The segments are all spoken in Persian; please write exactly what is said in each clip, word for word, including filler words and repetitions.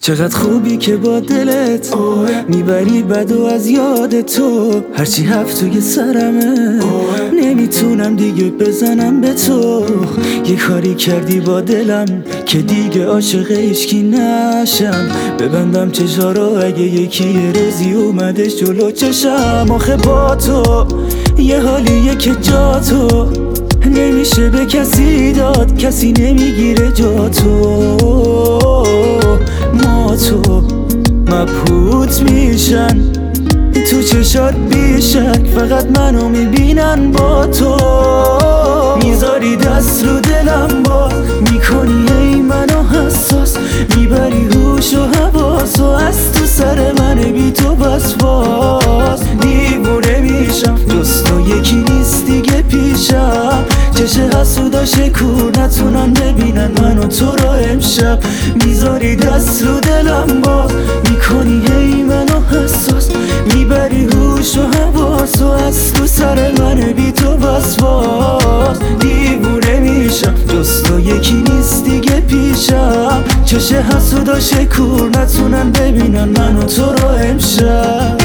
چقدر خوبی که با دلت میبری بدو از یاد تو، هرچی هفت توی سرمه نمیتونم دیگه بزنم به تو. یه کاری کردی با دلم که دیگه عاشق هیچکی نشم، ببندم چشارو اگه یکی یه روزی اومدش جلو چشم. آخه با تو یه حالیه که جا تو نمیشه به کسی داد، کسی نمیگیره جا تو. ما تو مبهوت میشن تو چشات بیشک، فقط منو میبینن با تو. میذاری دست رو دلم با میکنی ای منو حساس، میبری هوش و حواس و از تو سر من بی تو وسواس. دیوونه میشم جز تو یکی نیست دیگه پیشم، چش حسودا شکور نتونن ببینن منو تو رو امشب. میذاری دست رو دلم باز میکنی هی منو حساس، میبری هوش و حواس و از تو سر من بی تو وسواس. دیوونه میشم جز تو یکی نیست دیگه پیشم، چش حسودا شکور نتونن ببینن منو تو رو امشب.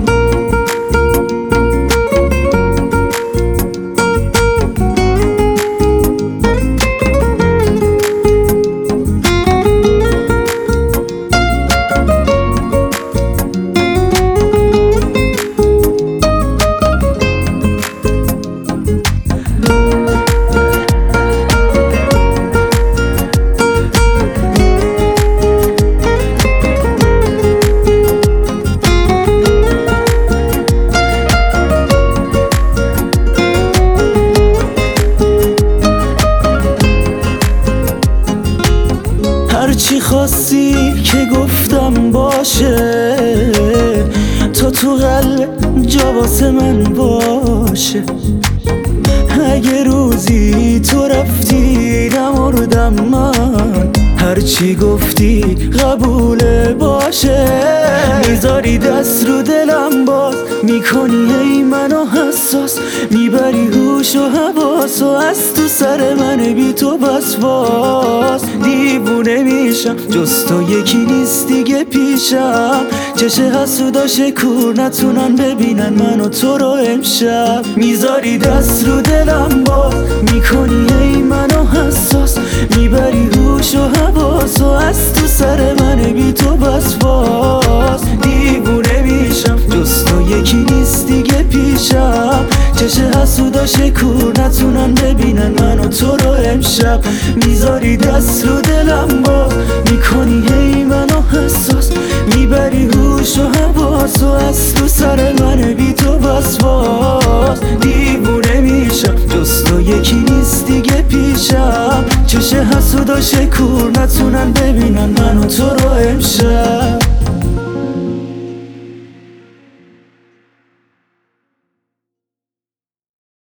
هرچی خواستی که گفتم باشه، تو تو قلب جا واسه من باشه. اگه روزی تو رفتی نمردم من، هرچی گفتی قبوله باشه. میذاری دست رو دلم باز میکنی ای منو حساس، میبری هوش و حواس و از تو سر من بی تو وسواس. دیوونه میشم جز تو یکی نیست دیگه پیشم، چش حسودا شکور نتونن ببینن منو تو رو امشب. میذاری دست رو دلم باز میکنی ای منو حساس، میبری هوش و حواس و از تو سر من بی تو وسواس. دیوونه میشم جز تو یکی نیست دیگه پیشم، چش حسودا شکور نتونن ببینن منو تو رو امشب. میذاری دست رو دلم باز میکنی هی منو حساس، میبری هوش و حواس و از تو سر من بی تو وسواس. دیوونه میشم جز تو یکی نیست دیگه پیشم، چش حسودا شکور نتونن ببینن منو تو رو امشب.